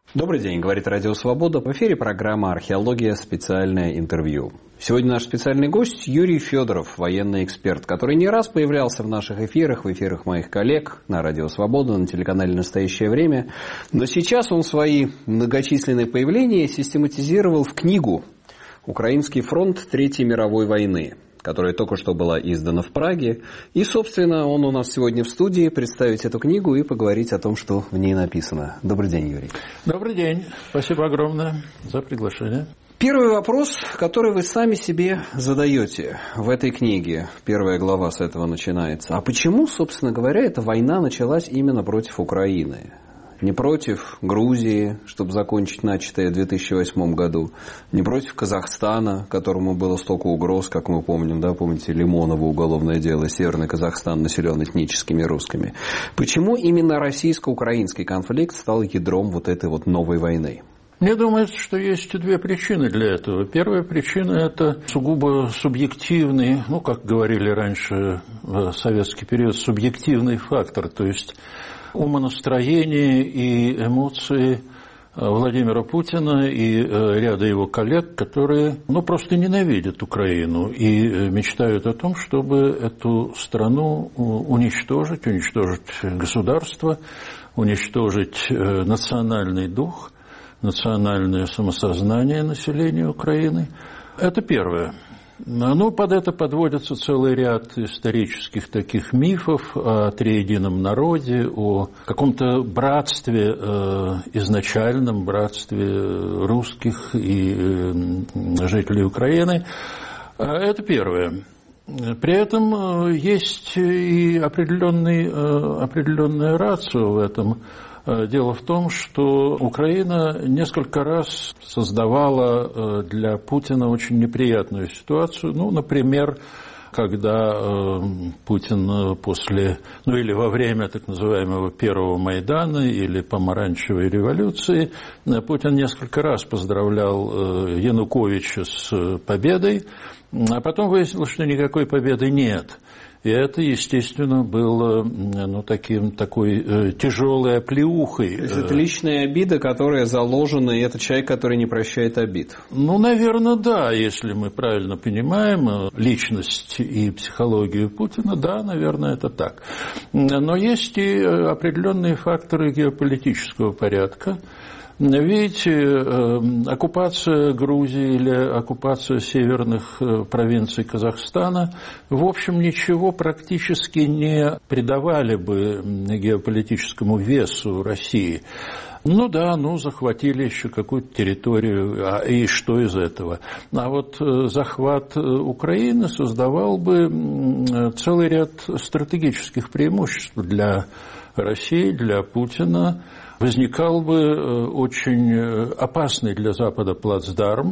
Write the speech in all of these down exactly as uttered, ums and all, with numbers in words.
Добрый день, говорит Радио Свобода. В эфире программа «Археология. Специальное интервью». Сегодня наш специальный гость Юрий Федоров, военный эксперт, который не раз появлялся в наших эфирах, в эфирах моих коллег на Радио Свобода, на телеканале «Настоящее время». Но сейчас он свои многочисленные появления систематизировал в книгу «Украинский фронт Третьей мировой войны», которая только что была издана в Праге. И, собственно, он у нас сегодня в студии представить эту книгу и поговорить о том, что в ней написано. Добрый день, Юрий. Добрый день. Спасибо огромное за приглашение. Первый вопрос, который вы сами себе задаете в этой книге, первая глава с этого начинается. А почему, собственно говоря, эта война началась именно против Украины? Не против Грузии, чтобы закончить начатое в две тысячи восьмом году, не против Казахстана, которому было столько угроз, как мы помним, да, помните, Лимонова уголовное дело, Северный Казахстан населен этническими русскими. Почему именно российско-украинский конфликт стал ядром вот этой вот новой войны? Мне думается, что есть две причины для этого. Первая причина – это сугубо субъективный, ну, как говорили раньше в советский период, субъективный фактор, то есть умонастроение и эмоции Владимира Путина и ряда его коллег, которые ну, просто ненавидят Украину и мечтают о том, чтобы эту страну уничтожить, уничтожить государство, уничтожить национальный дух, национальное самосознание населения Украины. Это первое. Ну, под это подводится целый ряд исторических таких мифов о триедином народе, о каком-то братстве, э, изначальном братстве русских и э, жителей Украины. Это первое. При этом есть и определенный, э, определенная рацио в этом. Дело в том, что Украина несколько раз создавала для Путина очень неприятную ситуацию. Ну, например, когда Путин после, ну или во время так называемого первого Майдана или помаранчевой революции, Путин несколько раз поздравлял Януковича с победой, а потом выяснилось, что никакой победы нет. И это, естественно, было ну, таким, такой э, тяжелой оплеухой. То есть это личная обида, которая заложена, и это человек, который не прощает обид. Ну, наверное, да, если мы правильно понимаем личность и психологию Путина, да, наверное, это так. Но есть и определенные факторы геополитического порядка. Видите, оккупация Грузии или оккупация северных провинций Казахстана, в общем, ничего практически не придавали бы геополитическому весу России. Ну да, ну захватили еще какую-то территорию, а и что из этого? А вот захват Украины создавал бы целый ряд стратегических преимуществ для России, для Путина. Возникал бы очень опасный для Запада плацдарм,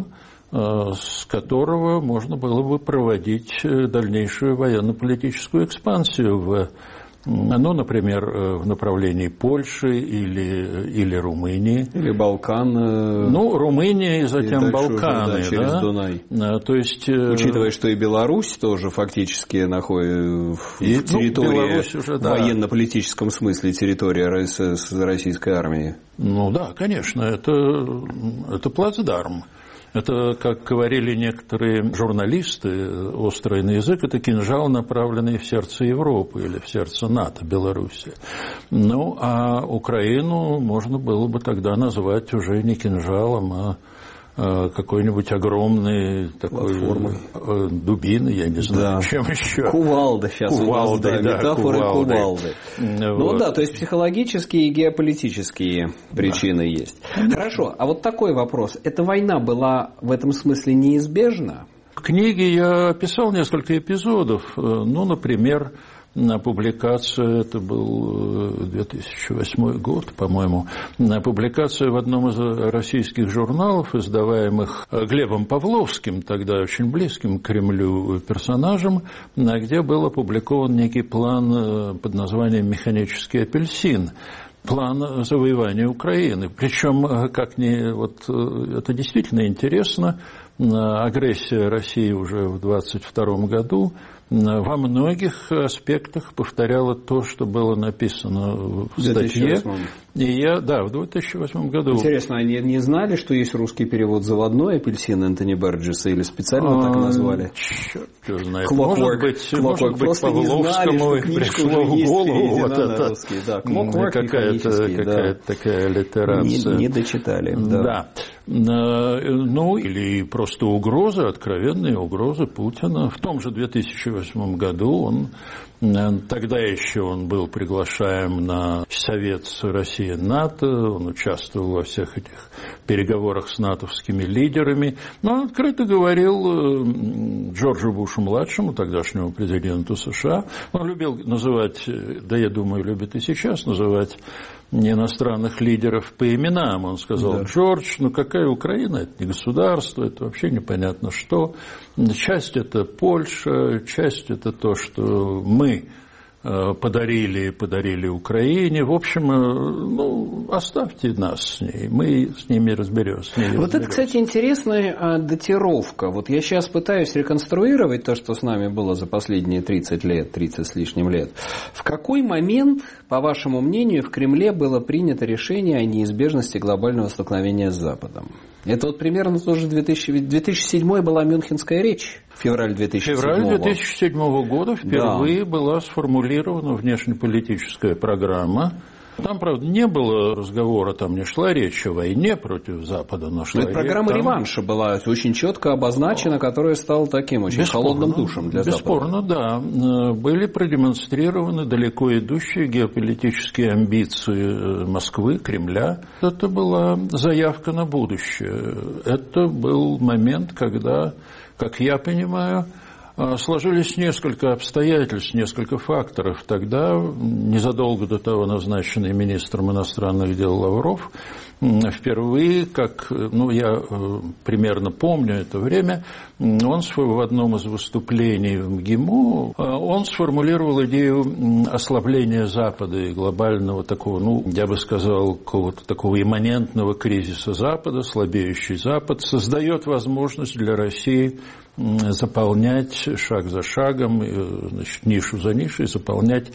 с которого можно было бы проводить дальнейшую военно-политическую экспансию в, ну, например, в направлении Польши или, или Румынии. Или Балкан. Ну, Румыния и затем и Балканы. Уже, да, через да? Дунай. То есть, учитывая, что и Беларусь тоже фактически находится в и, территории, ну, уже, да. В военно-политическом смысле территория российской армии. Ну да, конечно, это, это плацдарм. Это, как говорили некоторые журналисты, острый на язык, это кинжал, направленный в сердце Европы или в сердце НАТО, Белоруссия. Ну, а Украину можно было бы тогда назвать уже не кинжалом, а какой-нибудь огромный такой э, дубины, я не знаю, да. Чем еще. Кувалда сейчас кувалды, у нас, да, да, метафоры кувалды. кувалды. Вот. Ну да, то есть психологические и геополитические причины да. есть. Хорошо, а вот такой вопрос. Эта война была в этом смысле неизбежна? В книге я описал несколько эпизодов. Ну, например, публикация, это был две тысячи восьмой год, по-моему, публикация в одном из российских журналов, издаваемых Глебом Павловским, тогда очень близким к Кремлю персонажем, где был опубликован некий план под названием «Механический апельсин». План завоевания Украины. Причем, как ни, вот, это действительно интересно, агрессия России уже в двадцать втором году во многих аспектах повторяла то, что было написано в статье. И я, да, в две тысячи восьмом году. Интересно, они не знали, что есть русский перевод «Заводной апельсин» Энтони Берджеса, или специально так назвали? Черт его знает. Clockwork. Может быть, Clockwork. может быть Павловскому пришло в голову вот это. Да. Какая-то, какая-то да. такая литерация. Не, не дочитали. Да. да. Ну, или просто угрозы, откровенные угрозы Путина. В том же две тысячи восьмом году он, тогда еще он был приглашаем на Совет России-НАТО, он участвовал во всех этих переговорах с натовскими лидерами, но открыто говорил Джорджу Бушу-младшему, тогдашнему президенту США, он любил называть, да я думаю, любит и сейчас называть иностранных лидеров по именам. Он сказал: да. Джордж, ну какая Украина? Это не государство, это вообще непонятно что. Часть это Польша, часть это то, что мы подарили, подарили Украине. В общем, ну, оставьте нас с ней, мы с ними разберемся. Вот разберемся. Это, кстати, интересная датировка. Вот я сейчас пытаюсь реконструировать то, что с нами было за последние тридцать лет, тридцать с лишним лет. В какой момент, по вашему мнению, в Кремле было принято решение о неизбежности глобального столкновения с Западом? Это вот примерно тоже две тысячи, две тысячи седьмой была Мюнхенская речь, февраль две тысячи седьмого. Февраль две тысячи седьмого года впервые да. была сформулирована внешнеполитическая программа. Там, правда, не было разговора, там не шла речь о войне против Запада, но шла но это программа там... реванша была очень четко обозначена, которая стала таким очень бесспорно, холодным душем для бесспорно, Запада. Бесспорно, да. Были продемонстрированы далеко идущие геополитические амбиции Москвы, Кремля. Это была заявка на будущее. Это был момент, когда, как я понимаю, сложились несколько обстоятельств, несколько факторов. Тогда, незадолго до того, назначенный министром иностранных дел Лавров впервые, как, ну, я примерно помню это время, он в одном из выступлений в МГИМО, он сформулировал идею ослабления Запада и глобального такого, ну, я бы сказал, какого-то такого имманентного кризиса Запада, слабеющий Запад, создает возможность для России заполнять шаг за шагом, значит, нишу за нишей, заполнять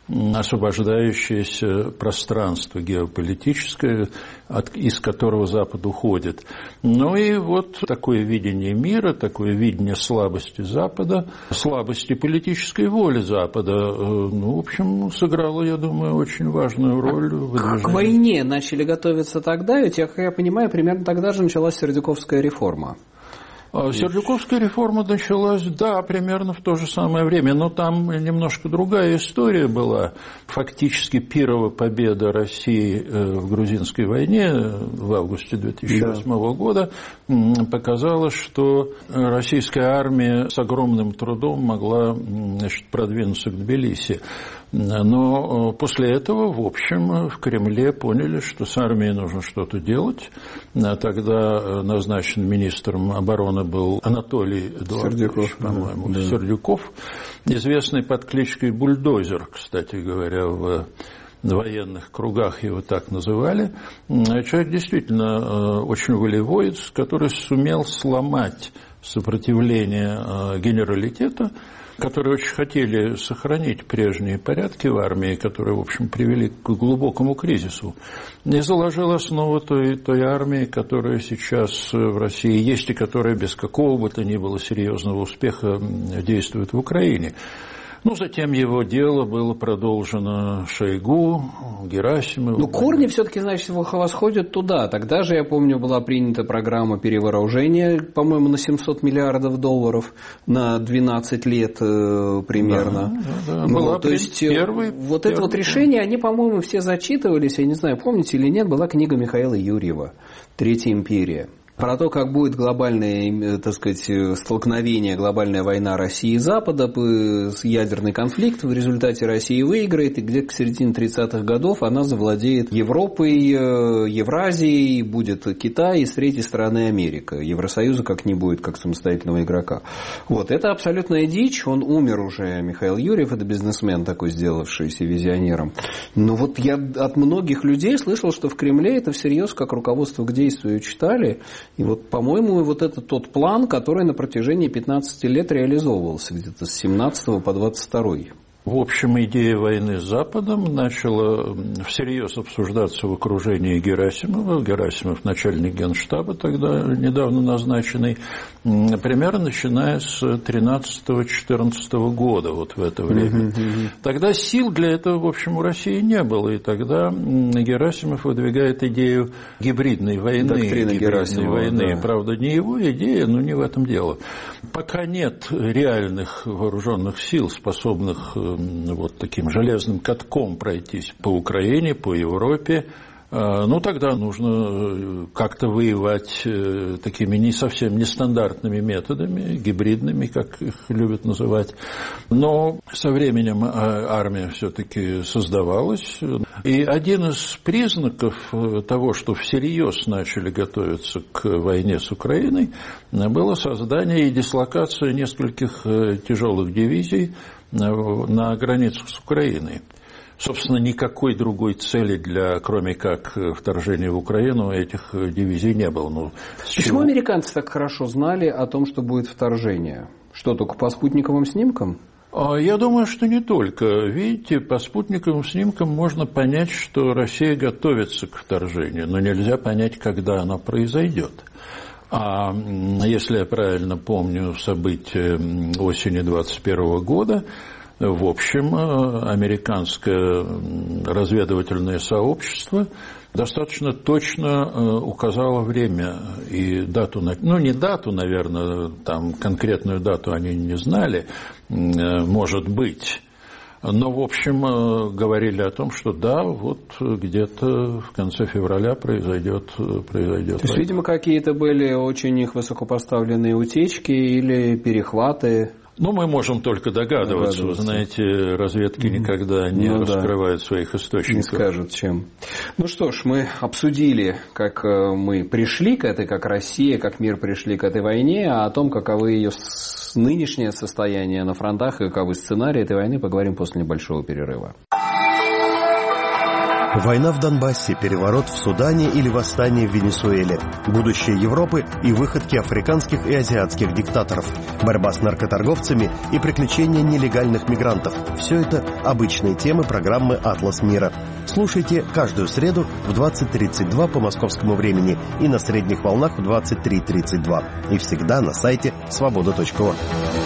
освобождающееся пространство геополитическое, от, из которого Запад уходит. Ну и вот такое видение мира, такое видение слабости Запада, слабости политической воли Запада, ну, в общем, сыграло, я думаю, очень важную роль в выдвижении. К войне начали готовиться тогда, ведь, как я понимаю, примерно тогда же началась Сердюковская реформа. Сердюковская реформа началась, да, примерно в то же самое время, но там немножко другая история была. Фактически первая победа России в грузинской войне в августе две тысячи восьмого да. года показала, что российская армия с огромным трудом могла, значит, продвинуться к Тбилиси. Но после этого, в общем, в Кремле поняли, что с армией нужно что-то делать. Тогда назначен министром обороны был Анатолий Эдуардович, по-моему, да. Сердюков, известный под кличкой Бульдозер, кстати говоря, в военных кругах его так называли. Человек действительно очень волевой, который сумел сломать сопротивление генералитета, которые очень хотели сохранить прежние порядки в армии, которые, в общем, привели к глубокому кризису, и заложил основу той, той армии, которая сейчас в России есть и которая без какого бы то ни было серьезного успеха действует в Украине. Ну, затем его дело было продолжено Шойгу, Герасимовым. Ну, корни все-таки, значит, восходят туда. Тогда же, я помню, была принята программа перевооружения, по-моему, на семьсот миллиардов долларов на двенадцать лет э, примерно. Да, да, да. Ну, была то есть, первый, вот первый, это вот решение, они, по-моему, все зачитывались, я не знаю, помните или нет, была книга Михаила Юрьева «Третья империя». Про то, как будет глобальное, так сказать, столкновение, глобальная война России и Запада, ядерный конфликт, в результате Россия выиграет, и где-то к середине тридцатых годов она завладеет Европой, Евразией, будет Китай, и с третьей стороны Америка. Евросоюза как не будет, как самостоятельного игрока. Вот, это абсолютная дичь, он умер уже, Михаил Юрьев, это бизнесмен такой, сделавшийся визионером. Но вот я от многих людей слышал, что в Кремле это всерьез, как руководство к действию читали, И вот, по-моему, вот это тот план, который на протяжении пятнадцати лет реализовывался где-то с семнадцатого по двадцать второй. В общем, идея войны с Западом начала всерьез обсуждаться в окружении Герасимова. Герасимов – начальник Генштаба, тогда недавно назначенный, примерно начиная с тринадцатого-четырнадцатого года, вот в это время. Uh-huh. Тогда сил для этого, в общем, у России не было, и тогда Герасимов выдвигает идею гибридной войны. Доктрина гибридной Герасимова, войны. Да. Правда, не его идея, но не в этом дело. Пока нет реальных вооруженных сил, способных вот таким железным катком пройтись по Украине, по Европе, ну, тогда нужно как-то воевать такими не совсем нестандартными методами, гибридными, как их любят называть. Но со временем армия все-таки создавалась. И один из признаков того, что всерьез начали готовиться к войне с Украиной, было создание и дислокация нескольких тяжелых дивизий на границах с Украиной. Собственно, никакой другой цели, для, кроме как вторжения в Украину, этих дивизий не было. Ну, почему американцы так хорошо знали о том, что будет вторжение? Что, только по спутниковым снимкам? Я думаю, что не только. Видите, по спутниковым снимкам можно понять, что Россия готовится к вторжению, но нельзя понять, когда оно произойдет. А если я правильно помню события осени двадцать первого года, в общем, американское разведывательное сообщество достаточно точно указало время и дату, ну не дату, наверное, там конкретную дату они не знали, может быть, но, в общем, говорили о том, что да, вот где-то в конце февраля произойдет, произойдет. То есть, видимо, какие-то были очень их высокопоставленные утечки или перехваты. Ну, мы можем только догадываться. догадываться. Вы знаете, разведки никогда не ну, раскрывают да. своих источников. Не скажут, чем. Ну что ж, мы обсудили, как мы пришли к этой, как Россия, как мир пришли к этой войне, а о том, каковы ее нынешнее состояние на фронтах и каковы сценарии этой войны, поговорим после небольшого перерыва. Война в Донбассе, переворот в Судане или восстание в Венесуэле, будущее Европы и выходки африканских и азиатских диктаторов, борьба с наркоторговцами и приключения нелегальных мигрантов – все это обычные темы программы «Атлас мира». Слушайте каждую среду в двадцать тридцать два по московскому времени и на средних волнах в двадцать три тридцать два. И всегда на сайте свобода точка орг.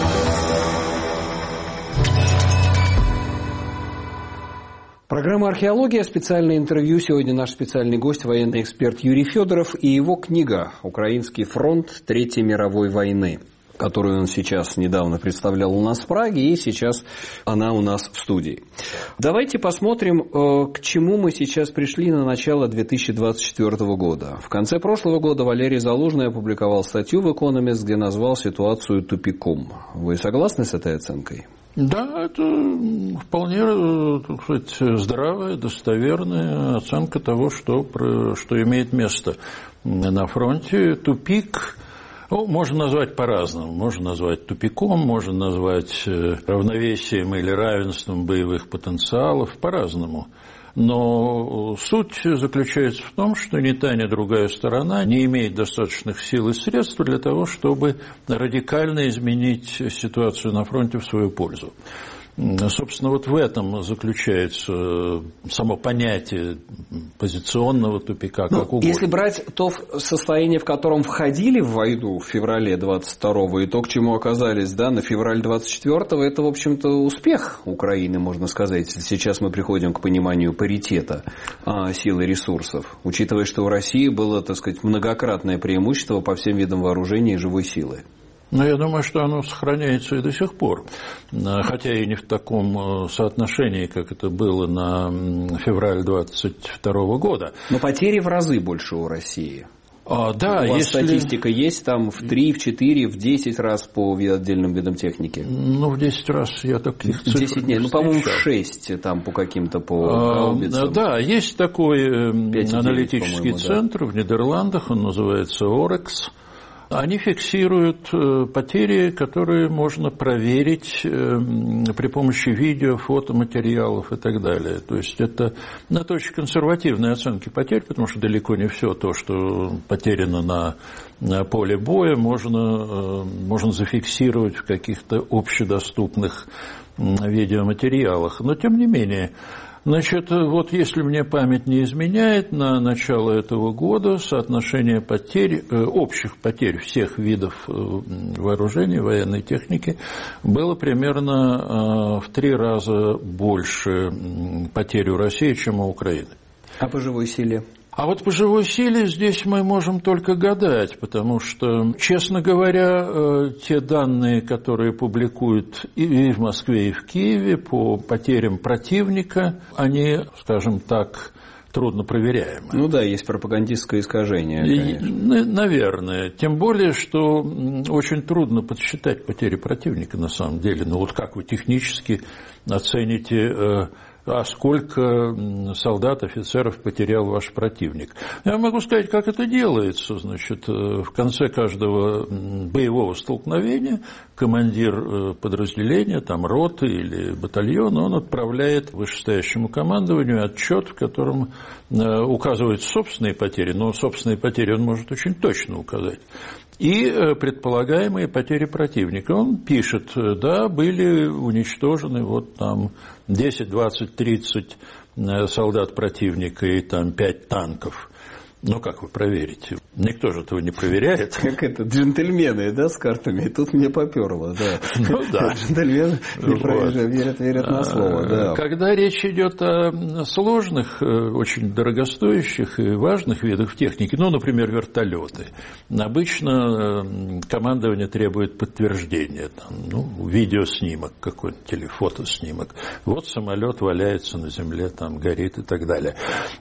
Программа «Археология», специальное интервью. Сегодня наш специальный гость, военный эксперт Юрий Федоров и его книга «Украинский фронт Третьей мировой войны», которую он сейчас недавно представлял у нас в Праге, и сейчас она у нас в студии. Давайте посмотрим, к чему мы сейчас пришли на начало две тысячи двадцать четвёртого года. В конце прошлого года Валерий Залужный опубликовал статью в «Экономист», где назвал ситуацию тупиком. Вы согласны с этой оценкой? Да, это вполне, так сказать, здравая, достоверная оценка того, что, что имеет место на фронте. Тупик, ну, можно назвать по-разному. Можно назвать тупиком, можно назвать равновесием или равенством боевых потенциалов, по-разному. Но суть заключается в том, что ни та, ни другая сторона не имеет достаточных сил и средств для того, чтобы радикально изменить ситуацию на фронте в свою пользу. Собственно, вот в этом заключается само понятие позиционного тупика. Ну, как угодно. Если брать то состояние, в котором входили в войну в феврале двадцать второго, и то, к чему оказались, да, на февраль двадцать четвёртого, это, в общем-то, успех Украины, можно сказать. Сейчас мы приходим к пониманию паритета а, сил и ресурсов, учитывая, что у России было, так сказать, многократное преимущество по всем видам вооружения и живой силы. Но я думаю, что оно сохраняется и до сих пор, хотя и не в таком соотношении, как это было на февраль двадцать второго года. Но потери в разы больше у России. А, да, у вас если... статистика есть там в три, в четыре, в десять раз по отдельным видам техники? Ну, в десять раз я таких цифр десять нет, ну, по-моему, в шесть там по каким-то по гаубицам. А, да, есть такой аналитический центр, да, в Нидерландах, он называется Орекс. Они фиксируют потери, которые можно проверить при помощи видео, фотоматериалов и так далее. То есть это, это очень консервативные оценки потерь, потому что далеко не все то, что потеряно на, на поле боя, можно, можно зафиксировать в каких-то общедоступных видеоматериалах. Но тем не менее, значит, вот если мне память не изменяет, на начало этого года соотношение потерь, общих потерь всех видов вооружений, военной техники было примерно в три раза больше потерь у России, чем у Украины. А по живой силе? А вот по живой силе здесь мы можем только гадать, потому что, честно говоря, те данные, которые публикуют и в Москве, и в Киеве по потерям противника, они, скажем так, трудно проверяемы. Ну да, есть пропагандистское искажение, конечно. И, наверное. Тем более, что очень трудно подсчитать потери противника на самом деле. Ну вот как вы технически оцените... А сколько солдат, офицеров потерял ваш противник? Я могу сказать, как это делается. Значит, в конце каждого боевого столкновения командир подразделения, там, роты или батальона, он отправляет вышестоящему командованию отчет, в котором указывает собственные потери, но собственные потери он может очень точно указать. И предполагаемые потери противника. Он пишет, да, были уничтожены вот там десять, двадцать, тридцать солдат противника и там пять танков. Ну, как вы проверите? Никто же этого не проверяет. Как это, джентльмены, да, с картами? И тут мне поперло, да. Ну, да. Джентльмены не проверяют, верят, верят на слово, да. Когда речь идет о сложных, очень дорогостоящих и важных видах техники, ну, например, вертолеты, обычно командование требует подтверждения, там, ну, видеоснимок какой-нибудь или фотоснимок. Вот самолет валяется на земле, там, горит и так далее.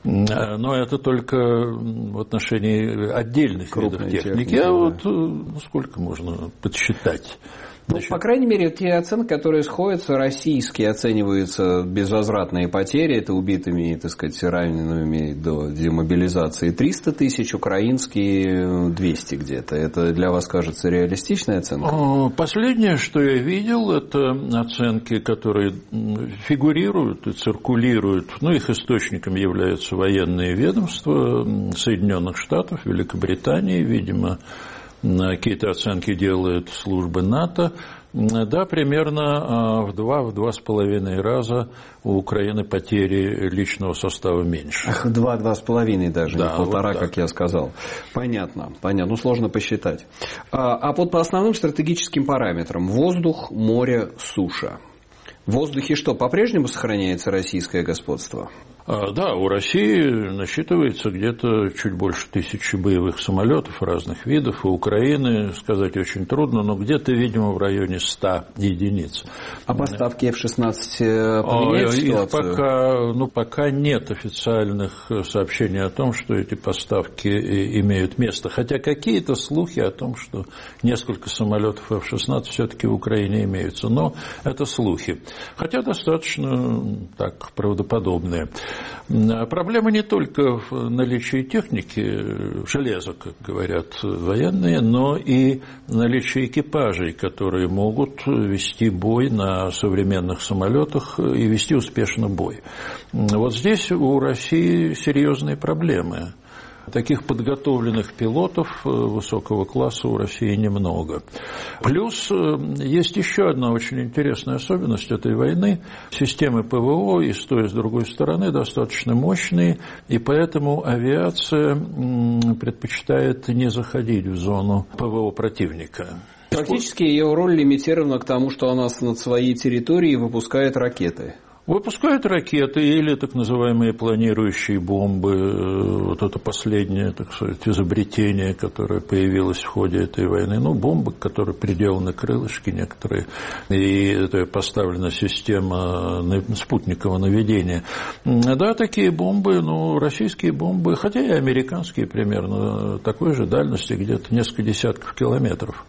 Но это только в отношении отдельных крупных видов техники, техники, а да. Вот ну, сколько можно подсчитать? Ну, по крайней мере, те оценки, которые сходятся, российские оцениваются безвозвратные потери, это убитыми, так сказать, ранеными до демобилизации триста тысяч, украинские двести где-то. Это для вас кажется реалистичная оценка? Последнее, что я видел, это оценки, которые фигурируют и циркулируют, ну, их источником являются военные ведомства Соединенных Штатов, Великобритании, видимо, какие-то оценки делают службы НАТО. Да, примерно в два, в два с половиной раза у Украины потери личного состава меньше. Ах, два, два с половиной даже, да, не полтора, вот как я сказал. Понятно, понятно, ну сложно посчитать. А, а вот по основным стратегическим параметрам: воздух, море, суша. В воздухе что, по-прежнему сохраняется российское господство? Да, у России насчитывается где-то чуть больше тысячи боевых самолетов разных видов. У Украины сказать очень трудно, но где-то, видимо, в районе ста единиц. А поставки эф шестнадцать поменяют ситуацию? Пока, ну, пока нет официальных сообщений о том, что эти поставки имеют место. Хотя какие-то слухи о том, что несколько самолетов эф шестнадцать все-таки в Украине имеются. Но это слухи. Хотя достаточно так правдоподобные. Проблема не только в наличии техники, железа, как говорят военные, но и в наличии экипажей, которые могут вести бой на современных самолетах и вести успешно бой. Вот здесь у России серьезные проблемы. Таких подготовленных пилотов высокого класса у России немного. Плюс есть еще одна очень интересная особенность этой войны. Системы ПВО и с той, и с другой стороны достаточно мощные, и поэтому авиация предпочитает не заходить в зону ПВО противника. Фактически ее роль лимитирована к тому, что она над своей территорией выпускает ракеты. Выпускают ракеты или так называемые планирующие бомбы. Вот это последнее, так сказать, изобретение, которое появилось в ходе этой войны. Ну, бомбы, к которой приделаны крылышки некоторые, и это поставлена система спутникового наведения. Да, такие бомбы, ну, российские бомбы, хотя и американские примерно такой же дальности, где-то несколько десятков километров.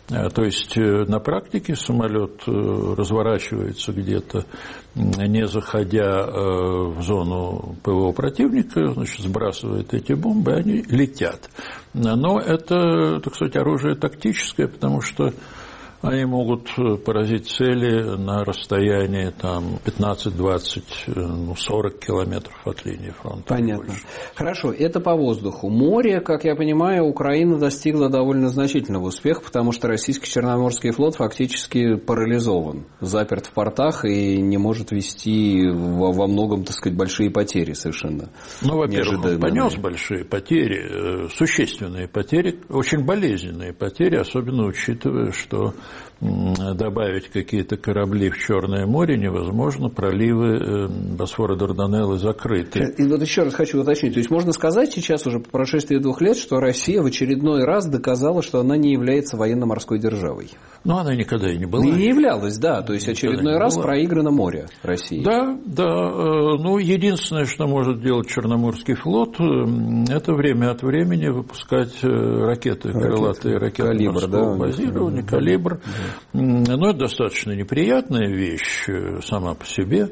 То есть на практике самолет разворачивается где-то, не заходя в зону ПВО противника, значит, сбрасывает эти бомбы, они летят. Но это, так сказать, оружие тактическое, потому что они могут поразить цели на расстоянии там, пятнадцать, двадцать, ну, сорок километров от линии фронта. Понятно. Хорошо, это по воздуху. Море, как я понимаю, Украина достигла довольно значительного успеха, потому что российский Черноморский флот фактически парализован, заперт в портах и не может вести во, во многом, так сказать, большие потери совершенно. Ну, во-первых, он понес большие потери, существенные потери, очень болезненные потери, особенно учитывая, что добавить какие-то корабли в Черное море невозможно, проливы Босфора, Дарданеллы закрыты. И вот еще раз хочу уточнить, то есть можно сказать сейчас уже по прошествии двух лет, что Россия в очередной раз доказала, что она не является военно-морской державой? Ну, она никогда и не была. И не являлась, да, то есть очередной раз проиграно море России. Да, да, ну, единственное, что может делать Черноморский флот, это время от времени выпускать ракеты, крылатые ракеты калибр, морского да, базирования, да. калибр. Но это достаточно неприятная вещь сама по себе.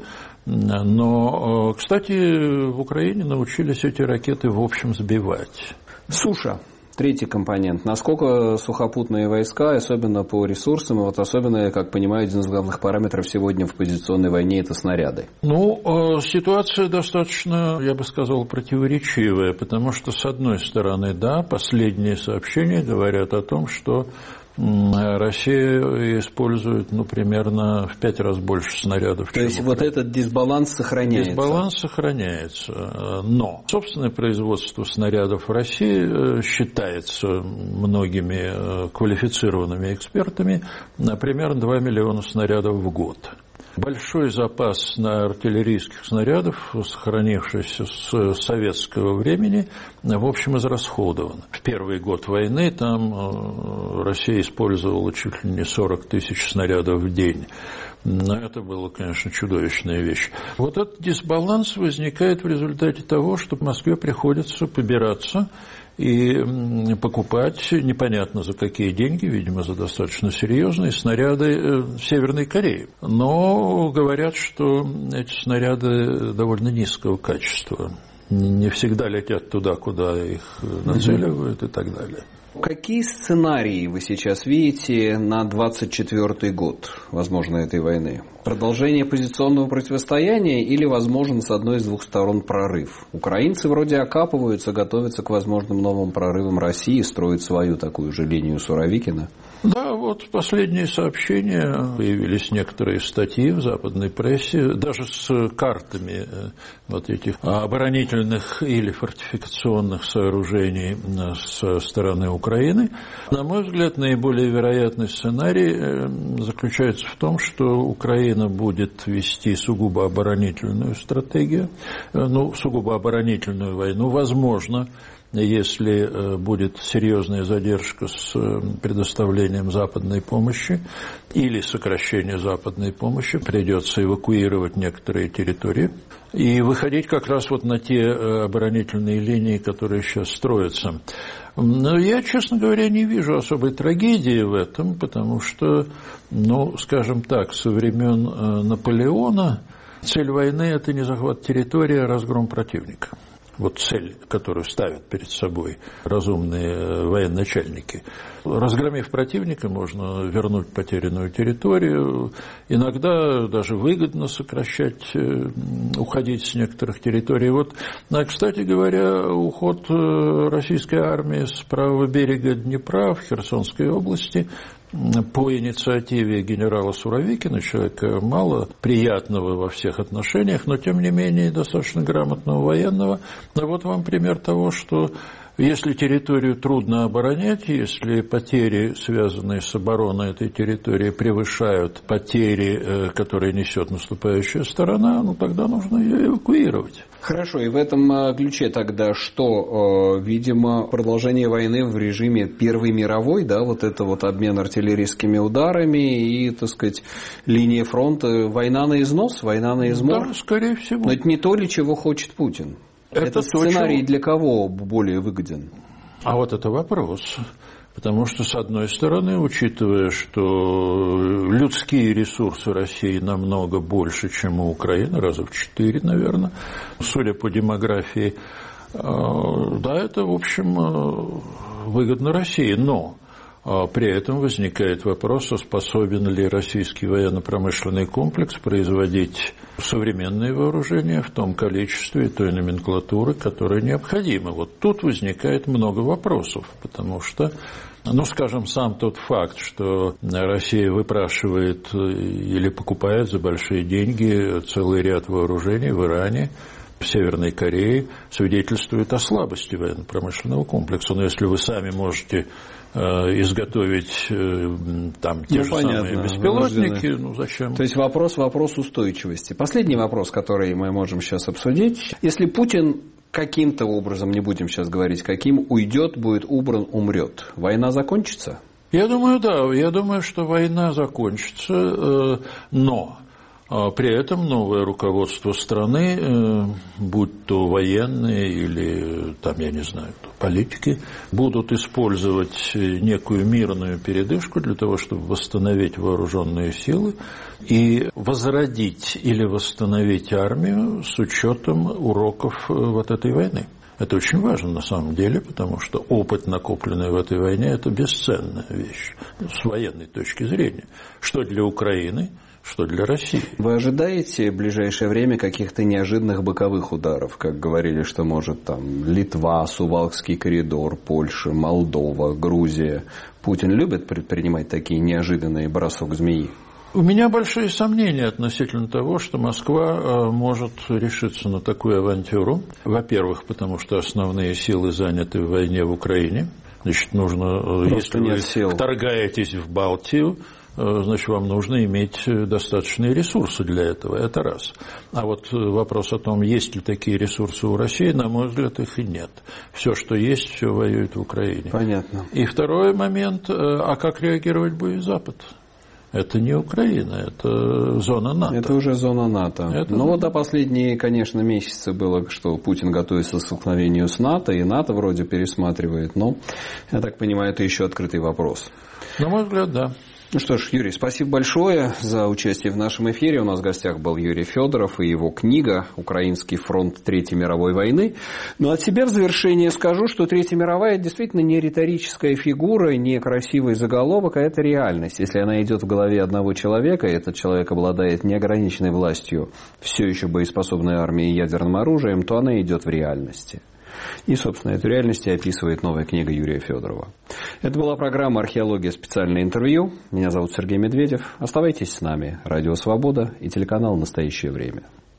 Но, кстати, в Украине научились эти ракеты в общем сбивать. Суша. Третий компонент. Насколько сухопутные войска, особенно по ресурсам, и вот особенно, как понимаю, один из главных параметров сегодня в позиционной войне – это снаряды? Ну, ситуация достаточно, я бы сказал, противоречивая, потому что, с одной стороны, да, последние сообщения говорят о том, что Россия использует, ну, примерно в пять раз больше снарядов. То есть вот этот дисбаланс сохраняется? Дисбаланс сохраняется. Но собственное производство снарядов в России считается многими квалифицированными экспертами на примерно два миллиона снарядов в год. Большой запас на артиллерийских снарядов, сохранившийся с советского времени, в общем, израсходован. В первый год войны там Россия использовала чуть ли не сорок тысяч снарядов в день. Но это было, конечно, чудовищная вещь. Вот этот дисбаланс возникает в результате того, что в Москве приходится побираться и покупать непонятно за какие деньги, видимо, за достаточно серьезные снаряды в Северной Корее. Но говорят, что эти снаряды довольно низкого качества. Не всегда летят туда, куда их нацеливают и так далее. Какие сценарии вы сейчас видите на двадцать четвёртый год, возможно, этой войны? Продолжение позиционного противостояния или, возможно, с одной из двух сторон прорыв? Украинцы вроде окапываются, готовятся к возможным новым прорывам России, строят свою такую же линию Суровикина. Да, вот последние сообщения, появились некоторые статьи в западной прессе, даже с картами вот этих оборонительных или фортификационных сооружений со стороны Украины. На мой взгляд, наиболее вероятный сценарий заключается в том, что Украина будет вести сугубо оборонительную стратегию, ну, сугубо оборонительную войну, возможно, если будет серьезная задержка с предоставлением западной помощи или сокращение западной помощи, придется эвакуировать некоторые территории и выходить как раз вот на те оборонительные линии, которые сейчас строятся. Но я, честно говоря, не вижу особой трагедии в этом, потому что, ну, скажем так, со времен Наполеона цель войны – это не захват территории, а разгром противника. Вот цель, которую ставят перед собой разумные военачальники. Разгромив противника, можно вернуть потерянную территорию. Иногда даже выгодно сокращать, уходить с некоторых территорий. Вот, кстати говоря, уход российской армии с правого берега Днепра в Херсонской области по инициативе генерала Суровикина, человека мало приятного во всех отношениях, но тем не менее достаточно грамотного военного. Но вот вам пример того, что если территорию трудно оборонять, если потери, связанные с обороной этой территории, превышают потери, которые несет наступающая сторона, ну тогда нужно ее эвакуировать. Хорошо, и в этом ключе тогда что? Видимо, продолжение войны в режиме Первой мировой, да, вот это вот обмен артиллерийскими ударами и, так сказать, линия фронта, война на износ, война на измор? Да, скорее всего. Но это не то ли, чего хочет Путин? Это Этот сценарий для кого более выгоден? А вот это вопрос. Потому что, с одной стороны, учитывая, что людские ресурсы России намного больше, чем у Украины, раза в четыре, наверное, судя по демографии, да, это, в общем, выгодно России. Но при этом возникает вопрос, способен ли российский военно-промышленный комплекс производить современные вооружения в том количестве и той номенклатуры, которая необходима. Вот тут возникает много вопросов, потому что, ну, скажем, сам тот факт, что Россия выпрашивает или покупает за большие деньги целый ряд вооружений в Иране, в Северной Корее, свидетельствует о слабости военно-промышленного комплекса. Но если вы сами можете изготовить там те ну, же понятно, самые беспилотники, вынуждены. Ну зачем? То есть вопрос, вопрос устойчивости. Последний вопрос, который мы можем сейчас обсудить. Если Путин каким-то образом, не будем сейчас говорить каким, уйдет, будет убран, умрет, война закончится? Я думаю, да. Я думаю, что война закончится, но при этом новое руководство страны, будь то военные или, там, я не знаю, политики, будут использовать некую мирную передышку для того, чтобы восстановить вооруженные силы и возродить или восстановить армию с учетом уроков вот этой войны. Это очень важно на самом деле, потому что опыт, накопленный в этой войне, это бесценная вещь с военной точки зрения. Что для Украины, что для России. Вы ожидаете в ближайшее время каких-то неожиданных боковых ударов, как говорили, что может там Литва, Сувалкский коридор, Польша, Молдова, Грузия? Путин любит предпринимать такие неожиданные бросок змеи? У меня большие сомнения относительно того, что Москва может решиться на такую авантюру. Во-первых, потому что основные силы заняты в войне в Украине. Значит, нужно, Просто если вы сил. вторгаетесь в Балтию, значит, вам нужно иметь достаточные ресурсы для этого. Это раз. А вот вопрос о том, есть ли такие ресурсы у России, на мой взгляд, их и нет. Все, что есть, все воюет в Украине. Понятно. И второй момент, а как реагировать будет Запад? Это не Украина, это зона НАТО. Это уже зона НАТО. Это... Ну вот за последние, конечно, месяцы было, что Путин готовится к столкновению с НАТО, и НАТО вроде пересматривает. Но, я так понимаю, это еще открытый вопрос. На мой взгляд, да. Ну что ж, Юрий, спасибо большое за участие в нашем эфире. У нас в гостях был Юрий Федоров и его книга «Украинский фронт Третьей мировой войны». Но от себя в завершение скажу, что Третья мировая действительно не риторическая фигура, не красивый заголовок, а это реальность. Если она идет в голове одного человека, и этот человек обладает неограниченной властью, все еще боеспособной армией и ядерным оружием, то она идет в реальности. И, собственно, эту реальность описывает новая книга Юрия Федорова. Это была программа «Археология. Специальное интервью». Меня зовут Сергей Медведев. Оставайтесь с нами. Радио «Свобода» и телеканал «Настоящее время».